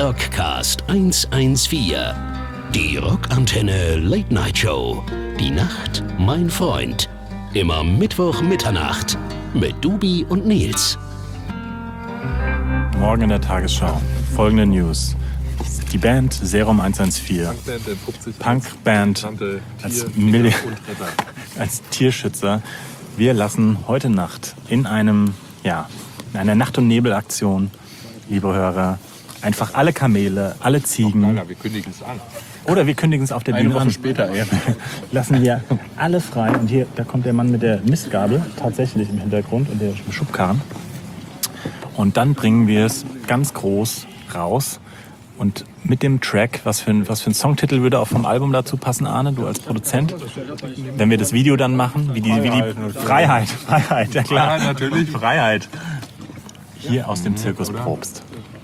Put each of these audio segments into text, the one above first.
Rockcast 114. Die Rockantenne Late Night Show. Die Nacht, mein Freund. Immer Mittwoch Mitternacht mit Dubi und Nils. Morgen in der Tagesschau. Folgende News. Die Band Serum 114. Punkband als Tierschützer. Wir lassen heute Nacht in einer Nacht- und Nebelaktion, liebe Hörer, einfach alle Kamele, alle Ziegen. Wir kündigen es an. Oder wir kündigen es auf der Bühne an. Eine Woche später, ja. Lassen wir alle frei. Und hier, da kommt der Mann mit der Mistgabel tatsächlich im Hintergrund und der Schubkarren. Und dann bringen wir es ganz groß raus. Und mit dem Track, was für ein Songtitel würde auch vom Album dazu passen, Arne, du als Produzent? Wenn wir das Video dann machen, wie die Freiheit, ja klar. Freiheit natürlich. Freiheit. Hier aus dem Zirkus Probst.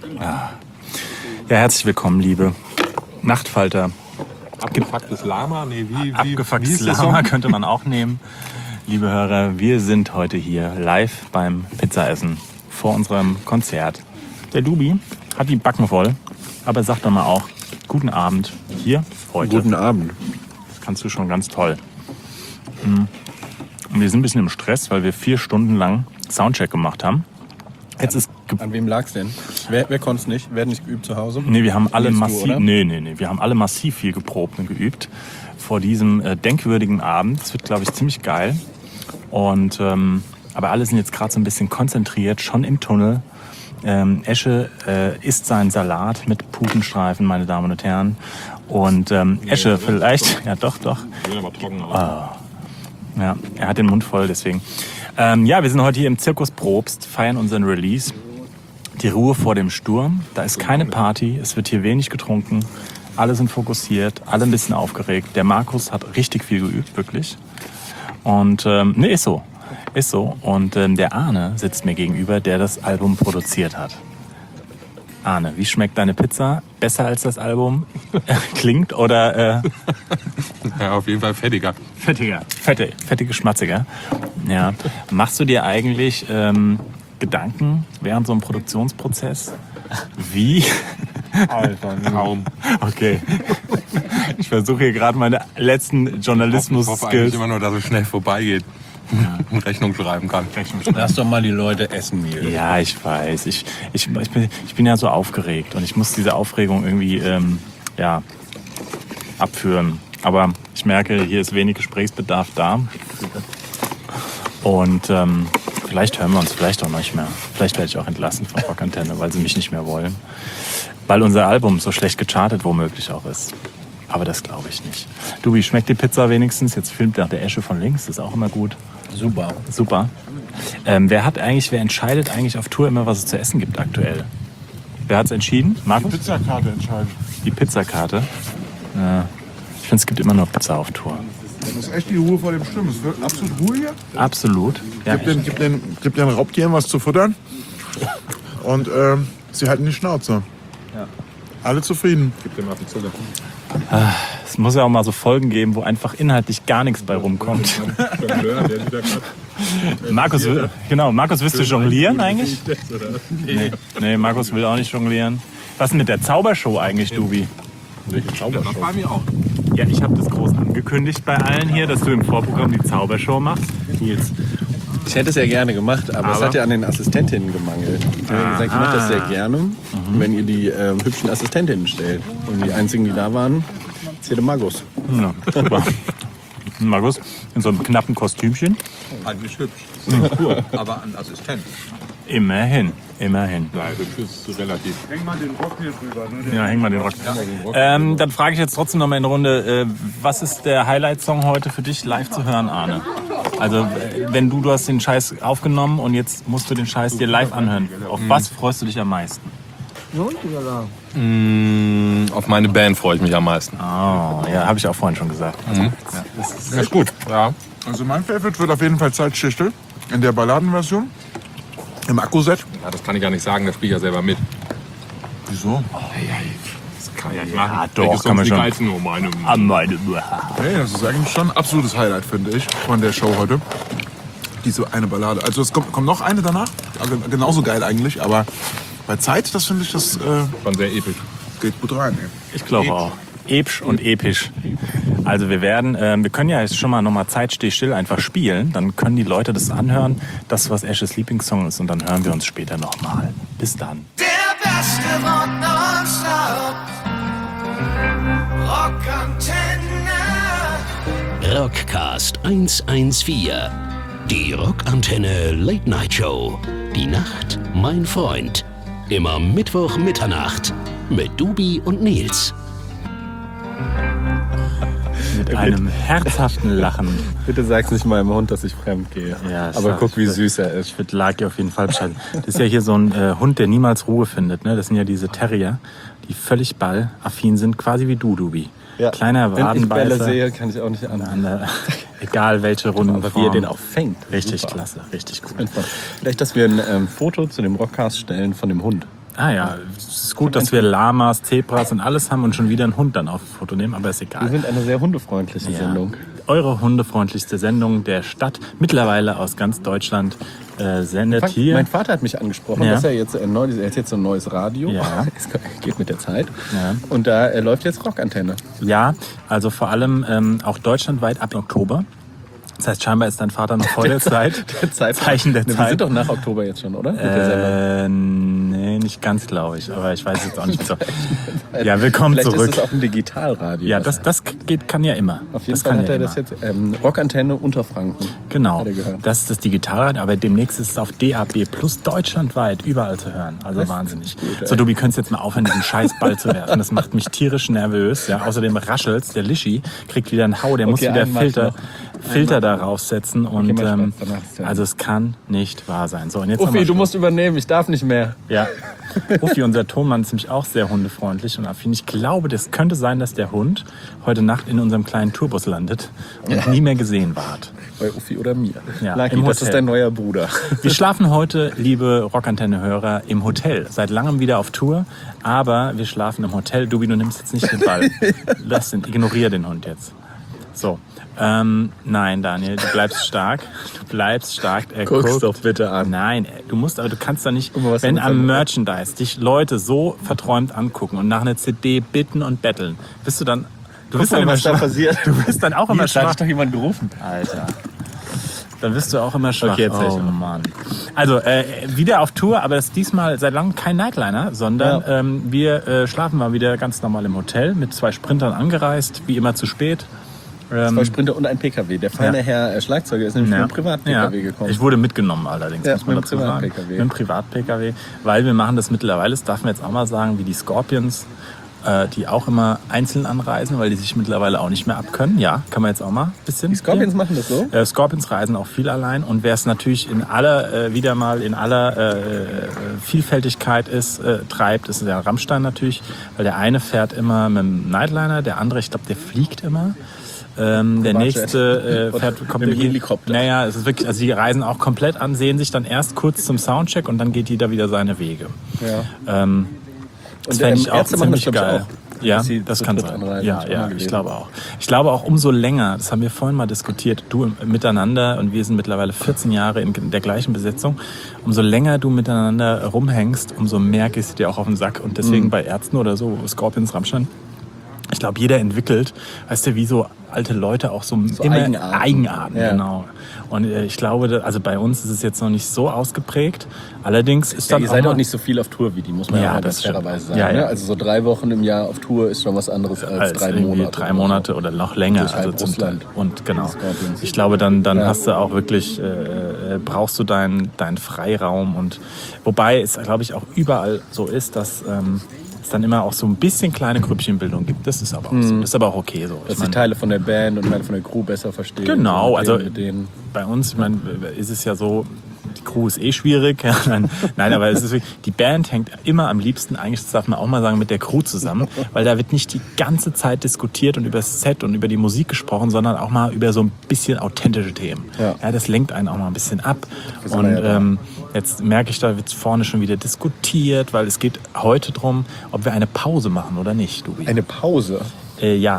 Ja, herzlich willkommen, liebe Nachtfalter. Abgefucktes Lama? Nee, Abgefucktes Lama könnte man auch nehmen. Liebe Hörer, wir sind heute hier live beim Pizzaessen vor unserem Konzert. Der Dubi hat die Backen voll, aber sagt doch mal auch, guten Abend hier heute. Guten Abend. Das kannst du schon ganz toll. Und wir sind ein bisschen im Stress, weil wir 4 Stunden lang Soundcheck gemacht haben. Jetzt ist An wem lag's denn? Wer konnte es nicht? Wer hat nicht geübt zu Hause? Nee, wir haben alle massiv. Oder? Nee. Wir haben alle massiv viel geprobt und geübt vor diesem denkwürdigen Abend. Das wird, glaube ich, ziemlich geil. Und aber alle sind jetzt gerade so ein bisschen konzentriert, schon im Tunnel. Esche isst seinen Salat mit Putenstreifen, meine Damen und Herren. Und Esche vielleicht, ja doch. Will aber trocken aus. Ja, er hat den Mund voll, deswegen. Wir sind heute hier im Zirkus Probst, feiern unseren Release. Die Ruhe vor dem Sturm. Da ist keine Party, es wird hier wenig getrunken. Alle sind fokussiert, alle ein bisschen aufgeregt. Der Markus hat richtig viel geübt, wirklich. Und ist so. Und der Arne sitzt mir gegenüber, der das Album produziert hat. Arne, wie schmeckt deine Pizza? Besser als das Album klingt oder... Ja, auf jeden Fall fettiger. Fettige, schmatziger. Ja. Machst du dir eigentlich Gedanken während so einem Produktionsprozess? Wie? Alter, kaum. Okay. Ich versuche hier gerade meine letzten Ich hoffe eigentlich Journalismus-Skills. immer nur, dass es schnell vorbeigeht. Und Rechnung schreiben kann. Lass doch mal die Leute essen, Nils. Ja, ich weiß. Ich bin ja so aufgeregt und ich muss diese Aufregung irgendwie abführen. Aber ich merke, hier ist wenig Gesprächsbedarf da. Und vielleicht hören wir uns vielleicht auch nicht mehr. Vielleicht werde ich auch entlassen von Rockantenne, weil sie mich nicht mehr wollen. Weil unser Album so schlecht gechartet womöglich auch ist. Aber das glaube ich nicht. Du, wie schmeckt die Pizza wenigstens? Jetzt filmt nach der Esche von links, das ist auch immer gut. Super. Wer entscheidet eigentlich auf Tour immer, was es zu essen gibt aktuell? Wer hat es entschieden? Markus? Die Pizzakarte entscheidet. Die Pizzakarte? Ja. Ich finde, es gibt immer nur Pizza auf Tour. Das ist echt die Ruhe vor dem Sturm. Es wird absolut Ruhe hier. Absolut. Ja, Gibt den Raubtieren was zu futtern. Und sie halten die Schnauze. Ja. Alle zufrieden. Gib dem Affen Zucker. es muss ja auch mal so Folgen geben, wo einfach inhaltlich gar nichts bei rumkommt. Markus, willst du jonglieren eigentlich? Nee, Markus will auch nicht jonglieren. Was ist mit der Zaubershow eigentlich, Dubi? Das war mir auch. Ja, ich habe das groß angekündigt bei allen hier, dass du im Vorprogramm die Zaubershow machst. Nils. Ich hätte es ja gerne gemacht, aber es hat ja an den Assistentinnen gemangelt. Ich habe gesagt, ich mache das sehr gerne, wenn ihr die hübschen Assistentinnen stellt. Und die einzigen, die da waren, ist der Markus. Ja, super. Markus, in so einem knappen Kostümchen. Eigentlich hübsch. Aber ein Assistent. Immerhin. Nein, das ist relativ. Häng mal den Rock hier drüber. Ne? Ja, häng mal den Rock. Dann frage ich jetzt trotzdem noch mal in Runde, was ist der Highlight-Song heute für dich live zu hören, Arne? Also, wenn du hast den Scheiß aufgenommen und jetzt musst du den Scheiß dir live anhören. Auf was freust du dich am meisten? Auf meine Band freue ich mich am meisten. Oh, ja, habe ich auch vorhin schon gesagt. Das ist gut. Ja. Also mein Favorite wird auf jeden Fall Zeitschüchtel in der Balladenversion. Im Akkuset. Ja, das kann ich gar nicht sagen, das spiele ich ja selber mit. Wieso? Das kann ich nicht Ja, machen. doch, Welches kann man Songs die schon. geilsten? Oh, meine. Hey, das ist eigentlich schon ein absolutes Highlight, finde ich, von der Show heute. Diese eine Ballade. Also es kommt noch eine danach. Also genauso geil eigentlich, aber Bei Zeit, das finde ich, das Schon sehr episch. geht gut rein. Ey. Ich glaube auch. Episch und episch. Also wir können ja jetzt schon mal nochmal Zeit steh still einfach spielen. Dann können die Leute das anhören, das was Ashes Lieblingssong ist und dann hören wir uns später nochmal. Bis dann. Der beste Rock nonstop. Rockantenne. Rockcast 114. Die Rockantenne Late Night Show. Die Nacht, mein Freund. Immer Mittwoch Mitternacht mit Dubi und Nils. Mit einem herzhaften Lachen. Bitte sag's nicht meinem Hund, dass ich fremd gehe. Ja, aber guck, wie süß er ist. Ich würde Laki auf jeden Fall bescheiden. Das ist ja hier so ein Hund, der niemals Ruhe findet. Ne? Das sind ja diese Terrier, die völlig ballaffin sind, quasi wie du, Dubi. Ja. Kleiner Wenn ich Bälle Wadenbeißer. sehe, kann ich auch nicht an. Egal welche Runde. Aber wie er den auch fängt. Richtig Super. klasse, richtig gut. Einfach. Vielleicht, dass wir ein Foto zu dem Rockcast stellen von dem Hund. Ah ja, es ist gut, dass wir Lamas, Zebras und alles haben und schon wieder einen Hund dann auf Foto nehmen, aber ist Wir egal. sind eine sehr hundefreundliche Sendung. Eure hundefreundlichste Sendung der Stadt, mittlerweile aus ganz Deutschland, sendet hier. Mein Vater hat mich angesprochen, Ja. dass er jetzt er hat jetzt so ein neues Radio. Ja. Es geht mit der Zeit. Ja. Und da läuft jetzt Rockantenne. Ja, also vor allem auch deutschlandweit ab Oktober. Das heißt, scheinbar ist dein Vater noch vor der Zeit. Zeichen der Wir Zeit. sind doch nach Oktober jetzt schon, oder? Mit der Sendung. Nee, nicht ganz, glaube ich. Aber ich weiß jetzt auch nicht so. Ja, willkommen Vielleicht zurück. ist es auch ein Digitalradio. Ja, das kann ja immer. Auf jeden das Fall kann hat ja er das immer. jetzt. Rockantenne Unterfranken. Genau, Hat er gehört. das ist das Digitalradio, aber demnächst ist es auf DAB Plus deutschlandweit überall zu hören. Also wahnsinnig. So, du könntest jetzt mal aufhören, diesen Scheißball zu werfen. Das macht mich tierisch nervös. Ja, außerdem raschelt's. Der Lischi kriegt wieder einen Hau, der muss Okay, wieder einen mach ich Filter darauf setzen. Und mein Spaß, danach ist ja- also es kann nicht wahr sein. So, und jetzt haben Uffi, wir du musst übernehmen, ich darf nicht mehr. ja. Uffi, unser Tonmann, ist nämlich auch sehr hundefreundlich und affin. Ich glaube, das könnte sein, dass der Hund heute Nacht in unserem kleinen Tourbus landet und nie mehr gesehen ward. Bei Uffi oder mir. Ja, Lucky, im das Hotel. ist dein neuer Bruder. Wir schlafen heute, liebe Rockantenne-Hörer, im Hotel. Seit langem wieder auf Tour, aber wir schlafen im Hotel. Dubi, du nimmst jetzt nicht den Ball. Ignoriere den Hund jetzt. So. Nein, Daniel, du bleibst stark. Du bleibst stark. Guck's doch bitte an. Nein, du kannst da nicht, Guck mal, was wenn er am mit seinem- Merchandise dich Leute so verträumt angucken und nach einer CD bitten und betteln, bist du dann, du bist mal, dann immer was da schwach. passiert. Du bist dann auch immer Hier, da schwach. hat doch jemand gerufen. Alter. Dann wirst du auch immer schwach. Okay, erzähl oh schon. Mann. Also, wieder auf Tour, aber das ist diesmal seit langem kein Nightliner, sondern wir schlafen mal wieder ganz normal im Hotel mit 2 Sprintern angereist, wie immer zu spät. 2 Sprinter und ein PKW. Der feine Ja. Herr Schlagzeuger ist nämlich mit einem Privat-PKW gekommen. Ich wurde mitgenommen allerdings, Ja, muss man mit dazu einem sagen. Privat-PKW. Mit einem Privat-PKW, weil wir machen das mittlerweile, das darf man jetzt auch mal sagen, wie die Scorpions, die auch immer einzeln anreisen, weil die sich mittlerweile auch nicht mehr abkönnen. Ja, kann man jetzt auch mal ein bisschen. Die Scorpions machen das so? Scorpions reisen auch viel allein und wer es natürlich in aller wieder mal in aller Vielfältigkeit treibt, ist der Rammstein natürlich, weil der eine fährt immer mit dem Nightliner, der andere, ich glaube, der fliegt immer. Der nächste kommt mit dem hier- Helikopter. Naja, es ist wirklich, also die reisen auch komplett an, sehen sich dann erst kurz zum Soundcheck und dann geht jeder wieder seine Wege. Ja. Das Und fände ich auch Ärzte machen das, ziemlich glaub ich, geil. auch. Ja, Dass sie das zu kann dritt sein. anreisen, Ja, hab ich auch ja, mal ich gelesen. glaube auch. Ich glaube auch umso länger, das haben wir vorhin mal diskutiert, du miteinander und wir sind mittlerweile 14 Jahre in der gleichen Besetzung, umso länger du miteinander rumhängst, umso mehr gehst du dir auch auf den Sack. Und deswegen bei Ärzten oder so, Scorpions, Rammstein, ich glaube, jeder entwickelt, weißt du, wie so alte Leute auch so immer Eigenarten, Ja. genau. Und ich glaube, also bei uns ist es jetzt noch nicht so ausgeprägt. Allerdings ist Ja, dann ihr seid mal- auch nicht so viel auf Tour wie die, muss man Ja, ja das ganz fairerweise sagen. stimmt. Ja, ja. Ne? Also so 3 Wochen im Jahr auf Tour ist schon was anderes als 3 irgendwie Monate. 3 Monate oder noch länger. Durch halb zum Russland. Teil. Und genau. Scorpions. Ich glaube, dann Ja. hast du auch wirklich, brauchst du deinen Freiraum. Und wobei es, glaube ich, auch überall so ist, dass es dann immer auch so ein bisschen kleine Grüppchenbildung gibt. Das ist aber auch so. Das ist aber auch okay so. Dass Ich die mein, Teile von der Band und Teile von der Crew besser verstehen. Genau, Mit also denen, mit denen. bei uns, ich meine, ist es ja so, die Crew ist schwierig. Ja, nein, aber es ist wirklich, die Band hängt immer am liebsten, eigentlich das darf man auch mal sagen, mit der Crew zusammen, weil da wird nicht die ganze Zeit diskutiert und über das Set und über die Musik gesprochen, sondern auch mal über so ein bisschen authentische Themen. Ja. Das lenkt einen auch mal ein bisschen ab. sind Und wir ja da. jetzt merke ich, da wird vorne schon wieder diskutiert, weil es geht heute drum, ob wir eine Pause machen oder nicht, Dubi. Eine Pause. Ja.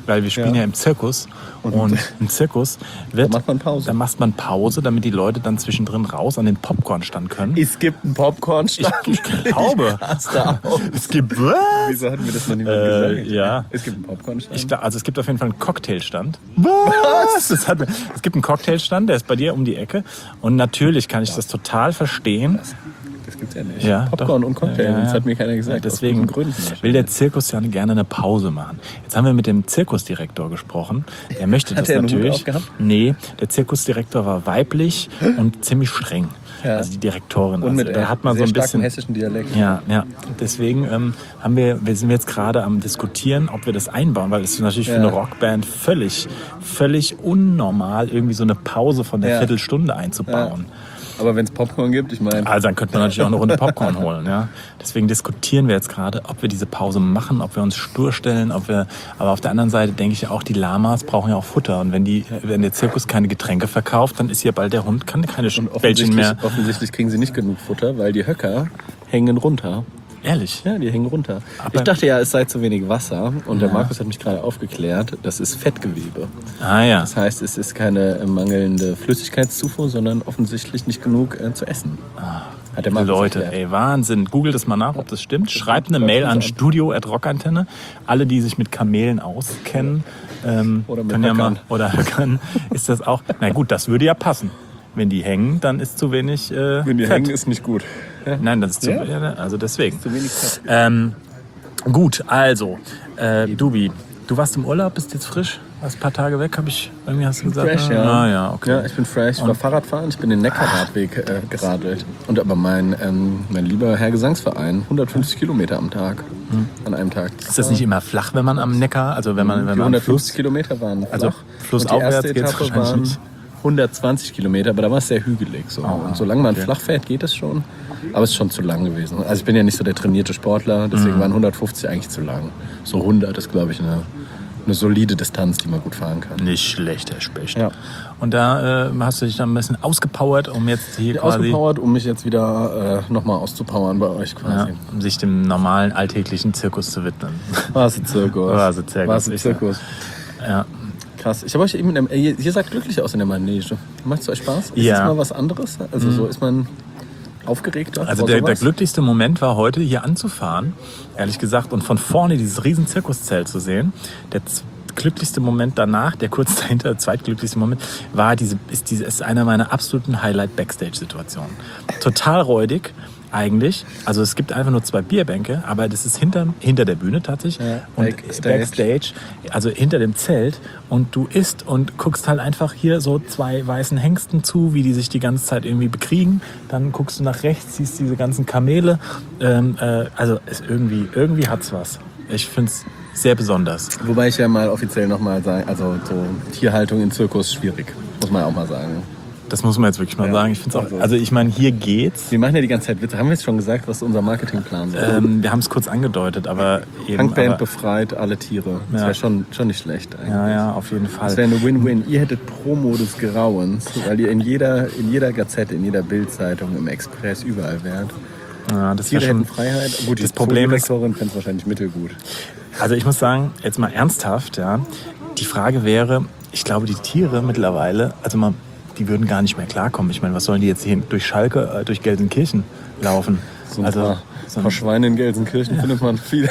weil wir spielen ja im Zirkus und im Zirkus Da macht man Pause. Da macht man Pause, damit die Leute dann zwischendrin raus an den Popcornstand können. Es gibt einen Popcornstand. Ich glaube. Es gibt was? Wieso hatten wir das noch nicht mal gesagt? Ja. Es gibt einen Popcornstand. Also es gibt auf jeden Fall einen Cocktailstand. Was? Es gibt einen Cocktailstand, der ist bei dir um die Ecke. Und natürlich kann ich das total verstehen. Das gibt's ja nicht. Ja, Popcorn doch. und Cocktail, das hat mir keiner gesagt. Ja, deswegen aus guten Gründen. will der Zirkus ja gerne eine Pause machen. Jetzt haben wir mit dem Zirkusdirektor gesprochen. Der möchte das er einen Hut natürlich. aufgehabt? Nee, der Zirkusdirektor war weiblich und ziemlich streng. Ja. Also die Direktorin. Und mit also, da hat man so sehr ein starken bisschen hessischen Dialekt. Ja. Deswegen sind wir jetzt gerade am diskutieren, ob wir das einbauen, weil es ist natürlich für eine Rockband völlig unnormal, irgendwie so eine Pause von der Viertelstunde einzubauen. Ja. Aber wenn es Popcorn gibt, ich meine... Also dann könnte man natürlich auch eine Runde Popcorn holen. Ja? Deswegen diskutieren wir jetzt gerade, ob wir diese Pause machen, ob wir uns stur stellen, aber auf der anderen Seite denke ich ja auch, die Lamas brauchen ja auch Futter. Und wenn der Zirkus keine Getränke verkauft, dann ist hier bald der Hund, kann keine Bällchen mehr. Offensichtlich kriegen sie nicht genug Futter, weil die Höcker hängen runter. Ehrlich? Ja, die hängen runter. Aber ich dachte ja, es sei zu wenig Wasser. Und der Markus hat mich gerade aufgeklärt, das ist Fettgewebe. Ah ja. Das heißt, es ist keine mangelnde Flüssigkeitszufuhr, sondern offensichtlich nicht genug zu essen. Hat der Markus Leute, erklärt. ey, Wahnsinn. Googelt es mal nach, ob das stimmt. Schreibt eine Mail an studio@rockantenne. Alle, die sich mit Kamelen auskennen, Oder mit können ja mal, Höckern. oder Höckern, ist das auch. Na gut, das würde ja passen. Wenn die hängen, dann ist zu wenig Wenn die Fett. hängen, ist nicht gut. Ja. Nein, das ist Ja? also deswegen. Zu wenig Fett. Gut, also, Dubi, du warst im Urlaub, bist jetzt frisch? Warst ein paar Tage weg, irgendwie hast du gesagt? Fresh, ja. Ah, ja, okay. Ja, ich bin fresh. Ich war Fahrradfahren, ich bin den Neckarradweg geradelt. Und aber mein lieber Herr Gesangsverein, 150 Kilometer am Tag. An einem Tag. Ist das nicht immer flach, wenn man am Neckar, also wenn man Die am 150 Kilometer waren flach. Also flussaufwärts Und die erste geht's Etappe wahrscheinlich waren nicht. 120 Kilometer, aber da war es sehr hügelig. So. Und solange man flach fährt, geht das schon. Aber es ist schon zu lang gewesen. Also ich bin ja nicht so der trainierte Sportler, deswegen waren 150 eigentlich zu lang. So 100 ist, glaube ich, eine solide Distanz, die man gut fahren kann. Nicht schlecht, Herr Specht. Ja. Und da hast du dich dann ein bisschen ausgepowert, um jetzt hier quasi... Ausgepowert, um mich jetzt wieder nochmal auszupowern bei euch quasi. Ja, um sich dem normalen, alltäglichen Zirkus zu widmen. Vase-Zirkus. Vase-Zirkus. Ja. Krass. Ich habe euch eben ihr sagt glücklich aus in der Manege. Macht es euch Spaß? Ist Ja. das mal was anderes? Also so ist man aufgeregter? Also vor der sowas? glücklichste Moment war heute, hier anzufahren, ehrlich gesagt, und von vorne dieses riesen Zirkuszelt zu sehen. Der glücklichste Moment danach, der kurz dahinter, zweitglücklichste Moment, war ist einer meiner absoluten Highlight-Backstage-Situationen. Total räudig. Eigentlich, also es gibt einfach nur 2 Bierbänke, aber das ist hinter der Bühne tatsächlich und Backstage, also hinter dem Zelt, und du isst und guckst halt einfach hier so 2 weißen Hengsten zu, wie die sich die ganze Zeit irgendwie bekriegen. Dann guckst du nach rechts, siehst diese ganzen Kamele. Also es irgendwie hat's was. Ich find's sehr besonders. Wobei ich ja mal offiziell nochmal sagen, also so Tierhaltung im Zirkus schwierig, muss man auch mal sagen. Das muss man jetzt wirklich mal sagen. Ich find's auch. Also ich meine, hier geht's. Wir machen ja die ganze Zeit Witze. Haben wir jetzt schon gesagt, was unser Marketingplan ist? Wir haben es kurz angedeutet, aber eben. Punkband befreit alle Tiere. Das Ja. wäre schon nicht schlecht eigentlich. Ja, auf jeden Fall. Das wäre eine Win-Win. Ihr hättet Promo des Grauens, weil ihr in jeder Gazette, in jeder Bildzeitung, im Express, überall wärt. Ja, das Tiere wäre schon. hätten Freiheit. Gut, die das Problem ist- Zoodirektorin fände es wahrscheinlich mittelgut. Also ich muss sagen, jetzt mal ernsthaft, ja. Die Frage wäre, ich glaube, die Tiere mittlerweile, die würden gar nicht mehr klarkommen. Ich meine, was sollen die jetzt hier durch Schalke, durch Gelsenkirchen laufen? So ein paar Schweine in Gelsenkirchen findet man viele.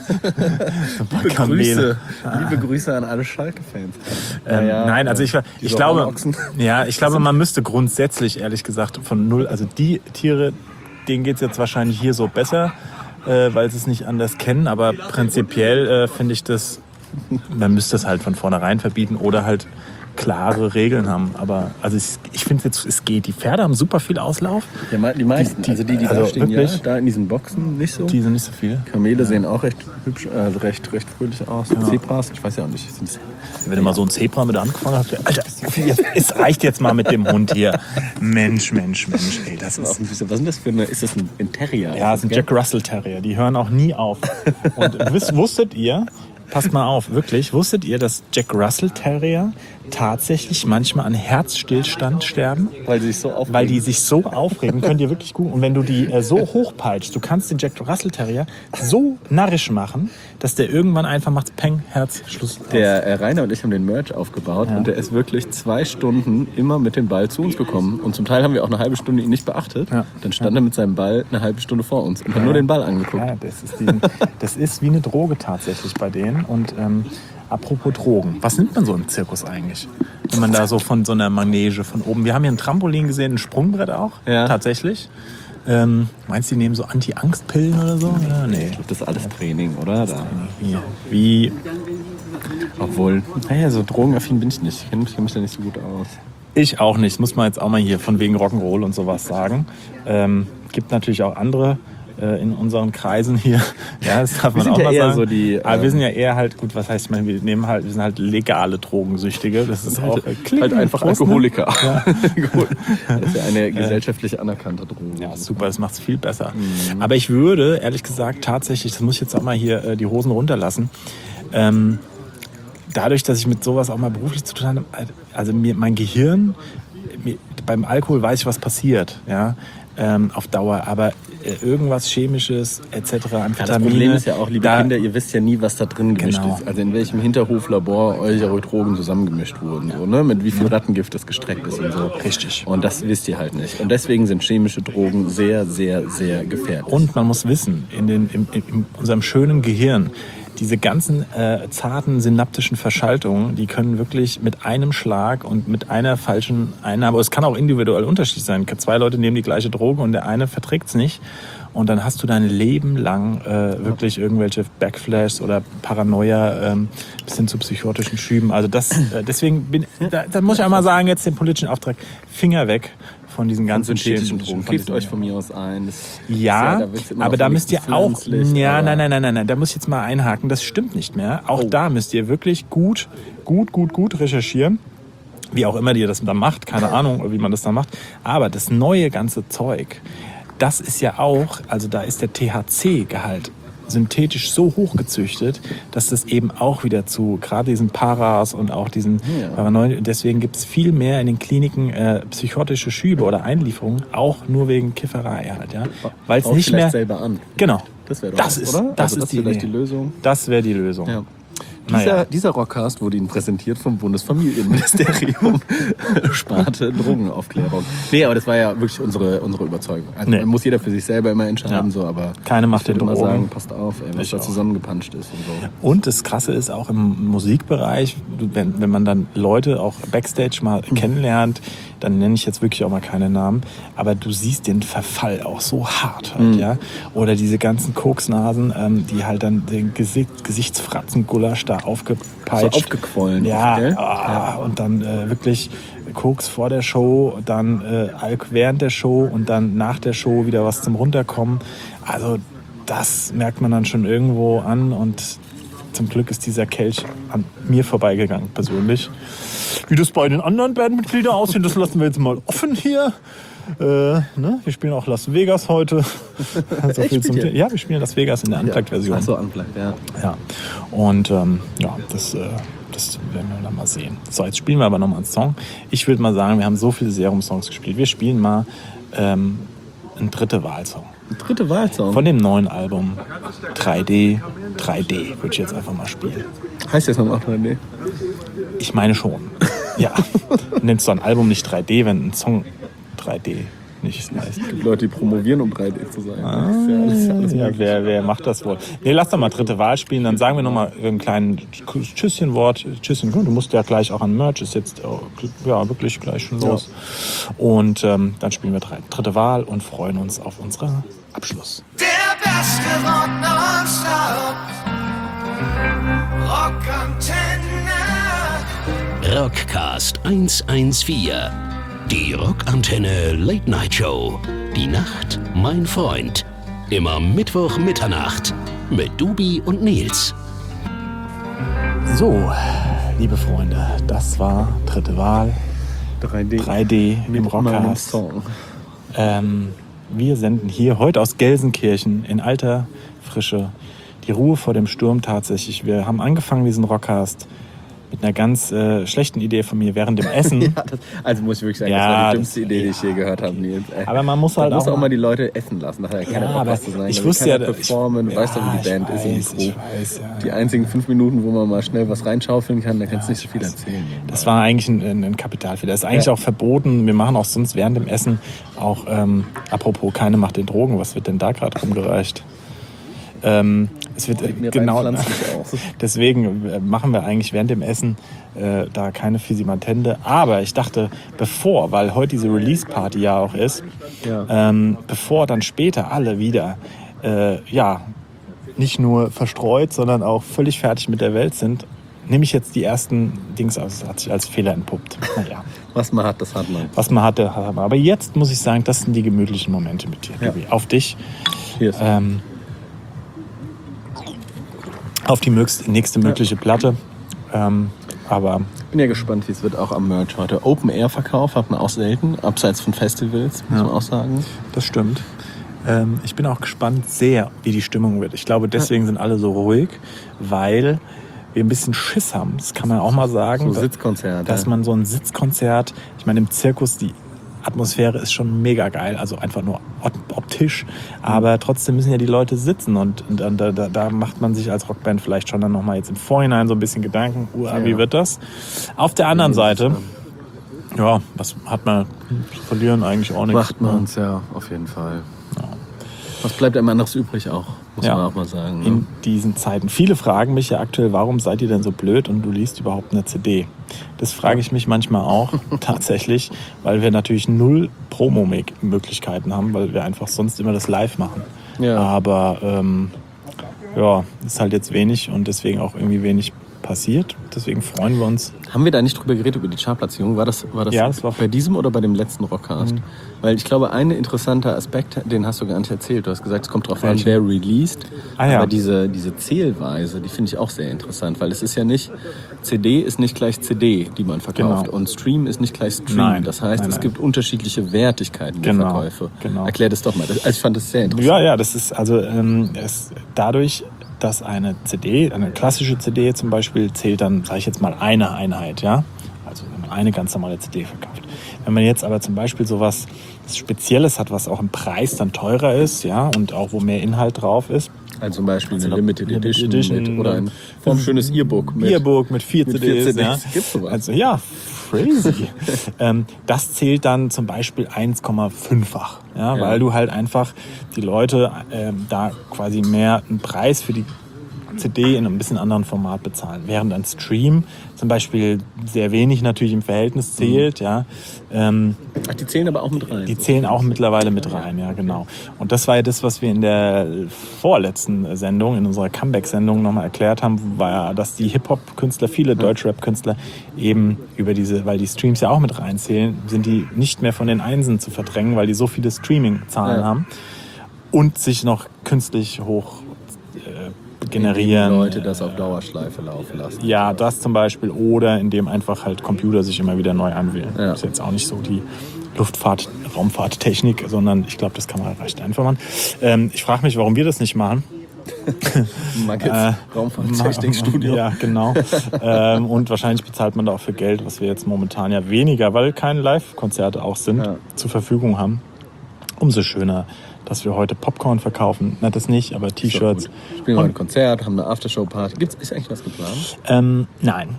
Kamele. Liebe Grüße an alle Schalke-Fans. Nein, also ich glaube, Ochsen. ich glaube, man müsste grundsätzlich, ehrlich gesagt, von null, also die Tiere, denen geht's jetzt wahrscheinlich hier so besser, weil sie es nicht anders kennen, aber prinzipiell finde ich das, man müsste es halt von vornherein verbieten oder halt klare Regeln haben. Aber also ich finde jetzt, es geht. Die Pferde haben super viel Auslauf. Ja, die meisten, also die da stehen, wirklich? ja, da in diesen Boxen nicht so. Die sind nicht so viel. Kamele sehen auch recht hübsch, also recht fröhlich aus. Zebras, ich weiß ja auch nicht. Wenn du mal so ein Zebra mit angefangen hast, Alter, es reicht jetzt mal mit dem Hund hier. Mensch, ey, das ist... Was ist denn das für eine, ist das ein Terrier? Ja, es sind Jack Russell Terrier. Die hören auch nie auf. Und wusstet ihr, passt mal auf, wirklich, wusstet ihr, dass Jack Russell Terrier tatsächlich manchmal an Herzstillstand sterben, Weil sie sich so aufregen. weil die sich so aufregen, könnt ihr wirklich gut. Und wenn du die so hochpeitschst, du kannst den Jack Russell Terrier so narrisch machen, dass der irgendwann einfach macht, Peng, Herz, Schluss. Der Rainer und ich haben den Merch aufgebaut und der ist wirklich 2 Stunden immer mit dem Ball zu uns gekommen. Und zum Teil haben wir auch eine halbe Stunde ihn nicht beachtet. Ja. Dann stand er mit seinem Ball eine halbe Stunde vor uns und hat nur den Ball angeguckt. Ja, das ist wie eine Droge tatsächlich bei denen. Und apropos Drogen, was nimmt man so im Zirkus eigentlich? Wenn man da so von so einer Manege von oben... Wir haben hier ein Trampolin gesehen, ein Sprungbrett auch, Ja. tatsächlich. Meinst du, die nehmen so Anti-Angst-Pillen oder so? Ja, nee. Das ist alles Training, oder? Da. Wie Obwohl, naja, so drogenaffin bin ich nicht. Ich kenne mich da nicht so gut aus. ich auch nicht, muss man jetzt auch mal hier von wegen Rock'n'Roll und sowas sagen. Gibt natürlich auch andere in unseren Kreisen hier. Ja, das darf man sind auch ja mal eher sagen. so die, Aber wir sind ja eher halt, gut, was heißt, ich meine, wir sind halt legale Drogensüchtige. Das ist auch Halt einfach groß, ne? Alkoholiker. Gut. Das ist ja eine gesellschaftlich anerkannte Droge. Ja, super, das macht es viel besser. Aber ich würde, ehrlich gesagt, tatsächlich, das muss ich jetzt auch mal hier die Hosen runterlassen, dadurch, dass ich mit sowas auch mal beruflich zu tun habe, also mein Gehirn, beim Alkohol weiß ich, was passiert, ja, auf Dauer, aber irgendwas Chemisches etc., Ja, Amphetamine. das Problem ist ja auch, liebe Kinder, ihr wisst ja nie, was da drin gemischt Genau. ist. Also in welchem Hinterhoflabor eure Drogen zusammengemischt wurden. So, ne? Mit wie viel Rattengift das gestreckt ist und so. Richtig. Und das wisst ihr halt nicht. Und deswegen sind chemische Drogen sehr, sehr, sehr gefährlich. Und man muss wissen, in unserem schönen Gehirn, diese ganzen zarten synaptischen Verschaltungen, die können wirklich mit einem Schlag und mit einer falschen Einnahme, aber es kann auch individuell unterschiedlich sein. 2 Leute nehmen die gleiche Droge und der eine verträgt es nicht. Und dann hast du dein Leben lang wirklich irgendwelche Backflashes oder Paranoia bis hin zu psychotischen Schüben. Also deswegen da muss ich einmal sagen, jetzt den politischen Auftrag, Finger weg von diesen ganzen synthetischen chemischen- Drogen. von Gebt diesen- euch von mir aus ein. Das Ja, da wird's immer aber noch da müsst ihr auch... pflanzlich, Ja, aber- nein, da muss ich jetzt mal einhaken. Das stimmt nicht mehr. Auch da müsst ihr wirklich gut recherchieren. Wie auch immer ihr das dann macht. Keine Ahnung, wie man das dann macht. Aber das neue ganze Zeug, das ist ja auch... Also da ist der THC-Gehalt synthetisch so hochgezüchtet, dass das eben auch wieder zu gerade diesen Paras und auch diesen Paranoid, deswegen gibt es viel mehr in den Kliniken psychotische Schübe oder Einlieferungen, auch nur wegen Kifferei halt, ja, weil es Baut nicht vielleicht mehr selber an. genau. Das wäre doch Das was, ist, oder? das Also ist die vielleicht Idee. die Lösung. Das wäre die Lösung. Ja. Naja. Dieser Rockcast wurde Ihnen präsentiert vom Bundesfamilienministerium. Sparte Drogenaufklärung. Nee, aber das war ja wirklich unsere Überzeugung. Also Nee. muss jeder für sich selber immer entscheiden, Ja. so, aber Keine Macht ich würde den immer Drogen. sagen, passt auf, ey, was Ich da auch. zusammengepanscht ist und so. Und das Krasse ist auch im Musikbereich, wenn man dann Leute auch Backstage mal kennenlernt, dann nenne ich jetzt wirklich auch mal keine Namen, aber du siehst den Verfall auch so hart halt, ja. Oder diese ganzen Koksnasen, die halt dann den Gesichtsfratzengulasch da aufgepeitscht. So aufgequollen. Ja, gell? und dann wirklich Koks vor der Show, dann Alk während der Show und dann nach der Show wieder was zum Runterkommen. Also das merkt man dann schon irgendwo an und zum Glück ist dieser Kelch an mir vorbeigegangen, persönlich. Wie das bei den anderen Bandmitgliedern aussieht, das lassen wir jetzt mal offen hier. Wir spielen auch Las Vegas heute. So viel zum spielt ihr? Ja, wir spielen Las Vegas in der Unplugged-Version. Ach so, Unplugged, ja. Ja. Und das werden wir dann mal sehen. So, jetzt spielen wir aber nochmal einen Song. Ich würde mal sagen, wir haben so viele Serum-Songs gespielt. Wir spielen mal einen dritte Wahlsong. Dritte Wahlsong. Von dem neuen Album 3D würde ich jetzt einfach mal spielen. Heißt das nochmal 3D? Ich meine schon. Ja. Nennst du ein Album nicht 3D, wenn ein Song 3D nicht heißt? Es gibt Leute, die promovieren, um 3D zu sein. Das ist ja alles Ja, möglich. wer macht das wohl? Nee, lass doch mal dritte Wahl spielen, dann sagen wir nochmal ein kleines Tschüsschenwort. Tschüsschen, du musst ja gleich auch an Merch, ist jetzt wirklich gleich schon los. Und dann spielen wir dritte Wahl und freuen uns auf unseren Abschluss. Der beste Rock nonstop. Rockantenne. Rockcast 114. Die Rockantenne Late Night Show. Die Nacht, mein Freund. Immer Mittwoch Mitternacht mit Dubi und Nils. So, liebe Freunde, das war dritte Wahl. 3D im Mit meinem Rockcast. Song. Wir senden hier heute aus Gelsenkirchen in alter Frische. Die Ruhe vor dem Sturm tatsächlich. Wir haben angefangen diesen Rockcast mit einer ganz schlechten Idee von mir während dem Essen. Ja, also muss ich wirklich sagen, Ja, das war die das- dümmste Idee, die ich je gehört habe, Nils. Ey. Aber man muss halt Man muss auch auch mal die Leute essen lassen. Da hat ja keiner Bock, aber was zu sagen. ich Da will wusste keiner ja, performen. Du weißt doch, wie die ich Band ist im weiß, Intro. ich weiß, ja. Die einzigen 5 Minuten, wo man mal schnell was reinschaufeln kann, da kannst du nicht so viel erzählen. Das war eigentlich ein Kapitalfehler. Das ist eigentlich auch verboten. Wir machen auch sonst während dem Essen auch, apropos, keine macht den Drogen. Was wird denn da gerade rumgereicht? Es wird Mir genau rein pflanzlich aus. deswegen machen wir eigentlich während dem Essen da keine Fisimatende. Aber ich dachte, weil heute diese Release-Party ja auch ist, Ja. bevor dann später alle wieder nicht nur verstreut, sondern auch völlig fertig mit der Welt sind, nehme ich jetzt die ersten Dings aus. Das hat sich als Fehler entpuppt. Naja, Was man hat, das hat man. was man hatte, hat man. Aber jetzt muss ich sagen, das sind die gemütlichen Momente mit dir, Ja. Gabi. Auf dich. Hier ist Auf die nächste mögliche Platte. Aber Ich bin ja gespannt, wie es wird auch am Merch heute. Open-Air-Verkauf hat man auch selten, abseits von Festivals, muss man auch sagen. das stimmt. Ich bin auch gespannt sehr, wie die Stimmung wird. Ich glaube, deswegen sind alle so ruhig, weil wir ein bisschen Schiss haben. Das kann man auch mal sagen. So Sitzkonzerte. Dass man so ein Sitzkonzert, ich meine, im Zirkus, die Atmosphäre ist schon mega geil, also einfach nur optisch, aber trotzdem müssen ja die Leute sitzen und da macht man sich als Rockband vielleicht schon dann nochmal jetzt im Vorhinein so ein bisschen Gedanken, wie wird das? Auf der anderen Seite, ja, was hat man zu verlieren eigentlich auch nichts. Macht man es ja, auf jeden Fall. Was bleibt einem anderes übrig auch, muss Ja. man auch mal sagen. Ne? In diesen Zeiten. Viele fragen mich ja aktuell, warum seid ihr denn so blöd und du liest überhaupt eine CD? Das frage ich mich manchmal auch tatsächlich, weil wir natürlich null Promo-Möglichkeiten haben, weil wir einfach sonst immer das live machen. Ja. Aber ist halt jetzt wenig und deswegen auch irgendwie wenig passiert. Deswegen freuen wir uns. Haben wir da nicht drüber geredet, über die Chartplatzierung? War das Ja, das war bei diesem oder bei dem letzten Rockcast? Weil ich glaube, ein interessanter Aspekt, den hast du gar nicht erzählt. Du hast gesagt, es kommt drauf an, Welchen? wer released. Ah, ja. Aber diese Zählweise, die finde ich auch sehr interessant, weil es ist ja nicht, CD ist nicht gleich CD, die man verkauft. Genau. Und Stream ist nicht gleich Stream. Nein, Das heißt, nein, es nein. gibt unterschiedliche Wertigkeiten der Genau, Verkäufe. genau. Erklär das doch mal. Also ich fand das sehr interessant. Ja, das ist also dadurch, dass eine CD, eine klassische CD zum Beispiel, zählt dann, sage ich jetzt mal, eine Einheit, ja. Also wenn man eine ganz normale CD verkauft. Wenn man jetzt aber zum Beispiel sowas Spezielles hat, was auch im Preis dann teurer ist, ja, und auch wo mehr Inhalt drauf ist. Also zum Beispiel eine Also Limited Edition mit, oder ein formschönes E-Book mit. E-Book mit 4 CDs. Ja. Gibt's sowas? Also ja, crazy. Das zählt dann zum Beispiel 1,5-fach, ja, Ja. weil du halt einfach die Leute da quasi mehr einen Preis für die CD in einem bisschen anderen Format bezahlen. Während ein Stream zum Beispiel sehr wenig natürlich im Verhältnis zählt, ja. Ach, die zählen aber auch mit rein. Die zählen auch mittlerweile mit rein, ja, genau. Und das war ja das, was wir in der vorletzten Sendung, in unserer Comeback-Sendung nochmal erklärt haben, war ja, dass die Hip-Hop-Künstler, viele Deutsch-Rap-Künstler eben über weil die Streams ja auch mit reinzählen, sind die nicht mehr von den Einsen zu verdrängen, weil die so viele Streaming-Zahlen haben und sich noch künstlich hoch generieren. Die Leute das auf Dauerschleife laufen lassen. Ja, das zum Beispiel. Oder indem einfach halt Computer sich immer wieder neu anwählen. Ja. Das ist jetzt auch nicht so die Raumfahrttechnik, sondern ich glaube, das kann man recht einfach machen. Ich frage mich, warum wir das nicht machen. Markets Raumfahrttechnikstudio. Ja, genau. Und wahrscheinlich bezahlt man da auch für Geld, was wir jetzt momentan ja weniger, weil keine Live-Konzerte auch sind, zur Verfügung haben. Umso schöner, dass wir heute Popcorn verkaufen. Na, das nicht, aber T-Shirts. Spielen wir ein Konzert, haben eine Aftershow-Party. Ist eigentlich was geplant? Nein.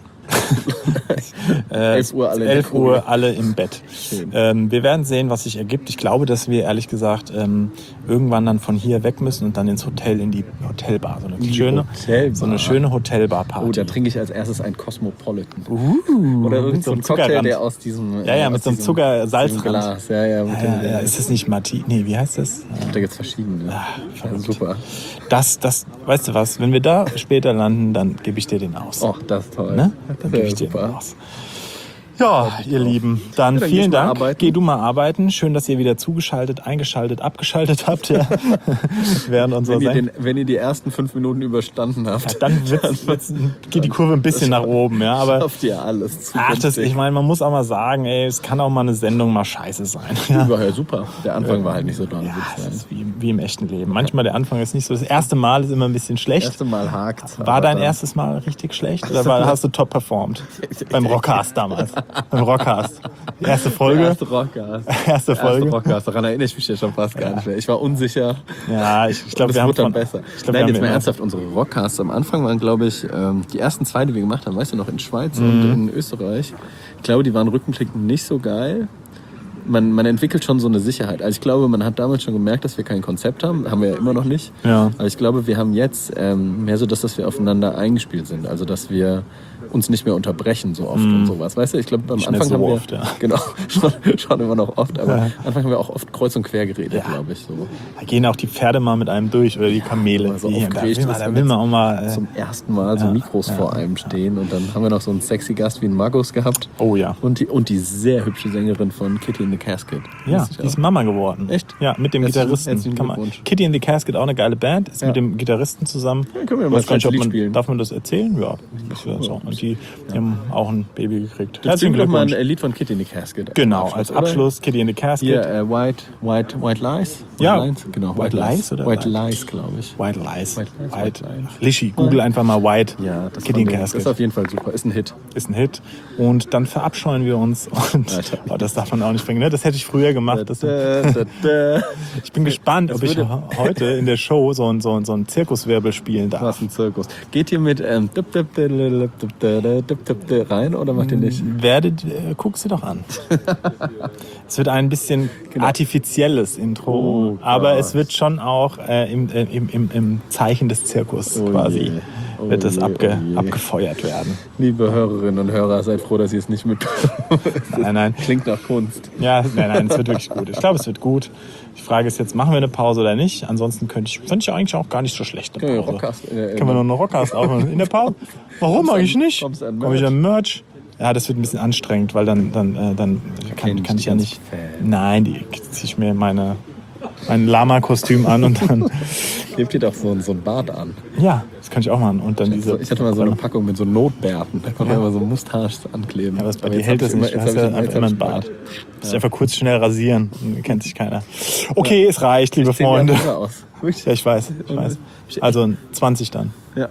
11 Uhr alle in der 11 Kugel. Uhr alle im Bett. Wir werden sehen, was sich ergibt. Ich glaube, dass wir ehrlich gesagt irgendwann dann von hier weg müssen und dann ins Hotel, in die Hotelbar. So eine schöne Hotelbar-Party. Oh, da trinke ich als erstes ein Cosmopolitan. Oder irgend so ein einem Cocktail, Zuckerrand. der aus diesem Ja, mit aus so einem diesem Zucker-Salzrand. Glas. Ja, mit dem, Ja, ist das nicht Martini? Nee, wie heißt das? Da gibt's verschiedene. Ja, super. Das, weißt du was, wenn wir da später landen, dann gebe ich dir den aus. Oh, das ist toll. Ne? Das Dann wäre gebe ich dir den super. aus. Ja, ihr Lieben, dann dann geh vielen ich mal Dank. arbeiten. Geh du mal arbeiten. Schön, dass ihr wieder eingeschaltet, abgeschaltet habt. Ja. Während unserer Sendung. Wenn ihr die ersten 5 Minuten überstanden habt, Dann geht die Kurve ein bisschen nach oben. Ja, aber schafft ihr alles zu. ich meine, man muss auch mal sagen, ey, es kann auch mal eine Sendung mal scheiße sein. Ja. War ja super. Der Anfang war halt nicht so doll. Ja, das ist wie im echten Leben. Manchmal der Anfang ist nicht so. Das erste Mal ist immer ein bisschen Das schlecht. erste Mal hakt. War dein erstes Mal richtig schlecht oder hast du top performt? Beim Rockcast damals. Beim Rockcast. Erste Folge. Erste Rockcast. Erste Folge. Rockcast. Daran erinnere ich mich ja schon fast gar nicht mehr. Ich war unsicher. Ja, ich glaube, wir haben wird dann von besser. Ich glaub, Nein, wir jetzt haben mal immer- ernsthaft. Unsere Rockcasts am Anfang waren, glaube ich, die ersten 2, die wir gemacht haben, weißt du noch, in Schweiz und in Österreich. Ich glaube, die waren rückblickend nicht so geil. Man entwickelt schon so eine Sicherheit. Also ich glaube, man hat damals schon gemerkt, dass wir kein Konzept haben. Haben wir ja immer noch nicht. Ja. Aber ich glaube, wir haben jetzt mehr so dass wir aufeinander eingespielt sind. Also dass wir uns nicht mehr unterbrechen so oft und sowas. Weißt du, ich glaube, am Nicht mehr Anfang so haben wir... oft, ja. Genau, schon immer noch oft. Aber am Anfang haben wir auch oft kreuz und quer geredet, glaube ich. So. Da gehen auch die Pferde mal mit einem durch oder die Kamele. So Da aufgeregt, will dass man, da wir will man auch mal. Zum ersten Mal so Mikros vor einem stehen. Und dann haben wir noch so einen sexy Gast wie einen Magus gehabt. Oh ja. Und die sehr hübsche Sängerin von Kitty in the Casket. Ja, Wusste ich die ist auch. Mama geworden. Echt? Ja, mit dem Gitarristen. Herzlichen Glückwunsch. Kitty in the Casket, auch eine geile Band, ist mit dem Gitarristen zusammen. können wir mal Weiß gar nicht, ein ob Lied man, spielen. darf man das erzählen? Ja. Das wäre so. Und die haben auch ein Baby gekriegt. Jetzt Herzlichen singen wir doch mal Glückwunsch. ein Lied von Kitty in the Casket. Genau, als oder? Abschluss Kitty in the Casket. Hier, White Lies? Ja. White Lines? Genau, White Lies oder White White? Lies, glaube ich. White Lies. White Lies, White Lies. Ach, Lischi, google einfach mal White. Ja, das, Kitty in the das ist Casket. auf jeden Fall super. Ist ein Hit. Ist ein Hit. Und dann verabscheuen wir uns. Und Alter. oh, das darf man auch nicht bringen. Ne? Das hätte ich früher gemacht. Ich bin gespannt, ob ich heute in der Show so einen Zirkuswirbel spielen darf. Was ein Zirkus. Geht ihr mit rein oder macht ihr nicht? Guck sie doch an. Es wird ein bisschen artifizielles Intro, Oh aber Gott. es wird schon auch im Zeichen des Zirkus quasi wird es abgefeuert werden. Liebe Hörerinnen und Hörer, seid froh, dass ihr es nicht mitbekommen. Nein. Klingt nach Kunst. Ja, nein, es wird wirklich gut. Ich glaube, es wird gut. Die Frage ist jetzt, machen wir eine Pause oder nicht? Ansonsten fand ich eigentlich auch gar nicht so schlecht. Eine Pause. Können wir noch einen Rockcast aufnehmen? In der Pause? Warum eigentlich nicht? kommst an Komme ich an Merch? Ja, das wird ein bisschen anstrengend, weil dann kann ich ja nicht. Nein, die ziehe ich mir mein Lama-Kostüm an und dann. Gebt ihr doch so ein Bart an. Ja, das kann ich auch machen. Und dann diese. Ich hatte mal so eine Packung mit so Notbärten. Da konnte man immer so Mustaches ankleben. Ja, was bei Aber dir jetzt hält hab das ich nicht. Du hast ja einfach immer einen Bart. Sich einfach kurz schnell rasieren. Dann kennt sich keiner. Okay, es reicht, liebe Sehen Freunde. ja besser aus. Wirklich? Ja, ich weiß. Also 20 dann. Ja.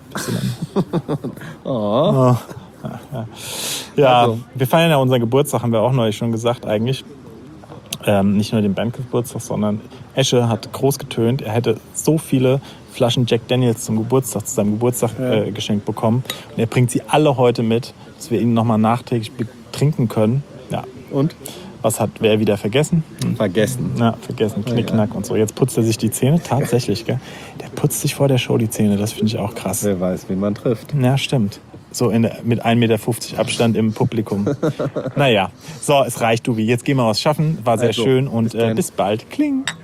Ja, Also. wir feiern ja unseren Geburtstag, haben wir auch neulich schon gesagt eigentlich. Nicht nur den Bandgeburtstag, sondern Esche hat groß getönt. Er hätte so viele Flaschen Jack Daniels zu seinem Geburtstag geschenkt bekommen. Und er bringt sie alle heute mit, dass wir ihn nochmal nachträglich trinken können. Ja. Und? Was hat wer wieder vergessen? Vergessen. Ja, vergessen, Knickknack und so. Jetzt putzt er sich die Zähne, tatsächlich, gell? Der putzt sich vor der Show die Zähne, das finde ich auch krass. Wer weiß, wen man trifft. Ja, stimmt. So mit 1,50 Meter Abstand im Publikum. Naja, so, es reicht, Dubi. Jetzt gehen wir was schaffen. War sehr Also, schön und bis dann. bis bald. Kling.